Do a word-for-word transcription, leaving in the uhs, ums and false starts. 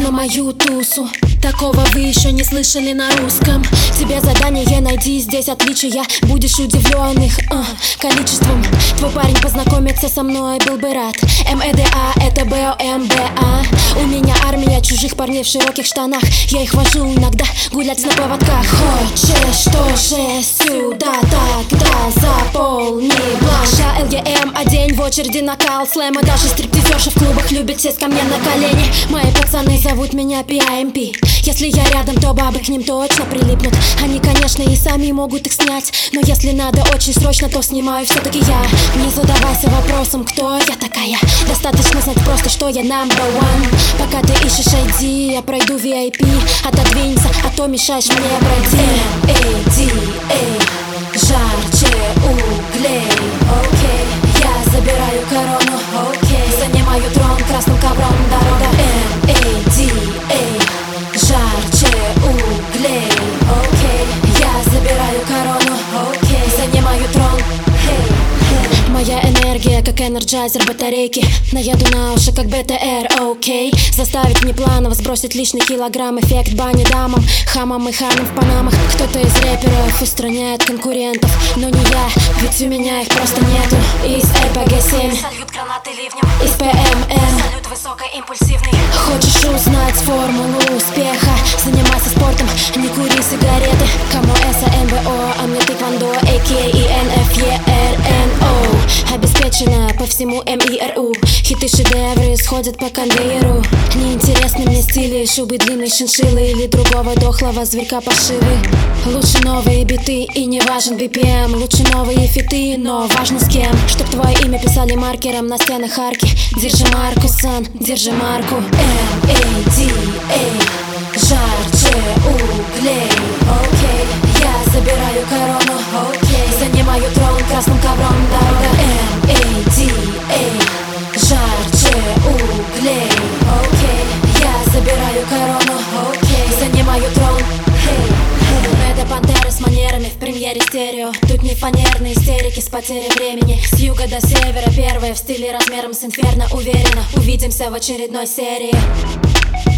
на мою тусу. Такого вы еще не слышали на русском. Тебе задание найди здесь отличия. Будешь удивлен их э, количеством. Твой парень познакомиться со мной был бы рад. МЭДА это БОМБА. У меня армия чужих парней в широких штанах. Я их вожу иногда гулять на поводках. Хочешь тоже сюда, тогда заполни бланк. ШЛЕМ, а день в очереди на кал слэма. Даже стриптизерши в клубах любят сесть ко мне на колени. Мои пацаны зовут меня пи ай эм пи. Если я рядом, то бабы к ним точно прилипнут. Они, конечно, и сами могут их снять, но если надо очень срочно, то снимаю все-таки я. Не задавайся вопросом, кто я такая. Достаточно знать просто, что я number one. Пока ты ищешь ай ди, я пройду ви ай пи. Отодвинься, а то мешаешь мне пройти. эм эй ди эй, жарче углей. Окей, я забираю корону. Окей, занимаю трон красным ковром дорога. эм эй ди эй, жарче углей. Окей, я забираю корону. Окей, занимаю трон. Моя энергия, как энерджайзер батарейки. Наеду на уши, как бэ тэ эр, окей. Заставить внепланово сбросить лишний килограмм. Эффект бани дамам, хамам и ханам в панамах. Кто-то из рэперов устраняет конкурентов, но не я, ведь у меня их просто нету. Из эр пэ гэ семь сольют гранаты ливнем. Из пэ эм эм салют высокоимпульсивный. Хочешь узнать формулу успеха? Занимайся спортом, не кури сигареты. Кому эс а эм бэ о, а мне тэквондо, а ка и эн эф е эр эн о. Обеспечено по всему эм и эр у. Хиты, шедевры сходят по конвейеру. Неинтересны мне стили шубы длинной шиншиллы или другого дохлого зверька пошивы. Лучше новые биты и не важен би пи эм. Лучше новые фиты, но важно с кем. Чтоб твое имя писали маркером на стенах арки. Держи марку, сан, держи марку. эм эй ди эй, жарче углей. Окей, я забираю корону. Окей, занимаю трон красным ковром дорога. эм эй ди эй, жарче углей. Окей, я забираю корону. Окей, занимаю трон. Это пантеры с манерами в премьере стерео. Тут не фанерные истерики с потерей времени. С юга до севера первые в стиле размером с инферно. Уверена, увидимся в очередной серии.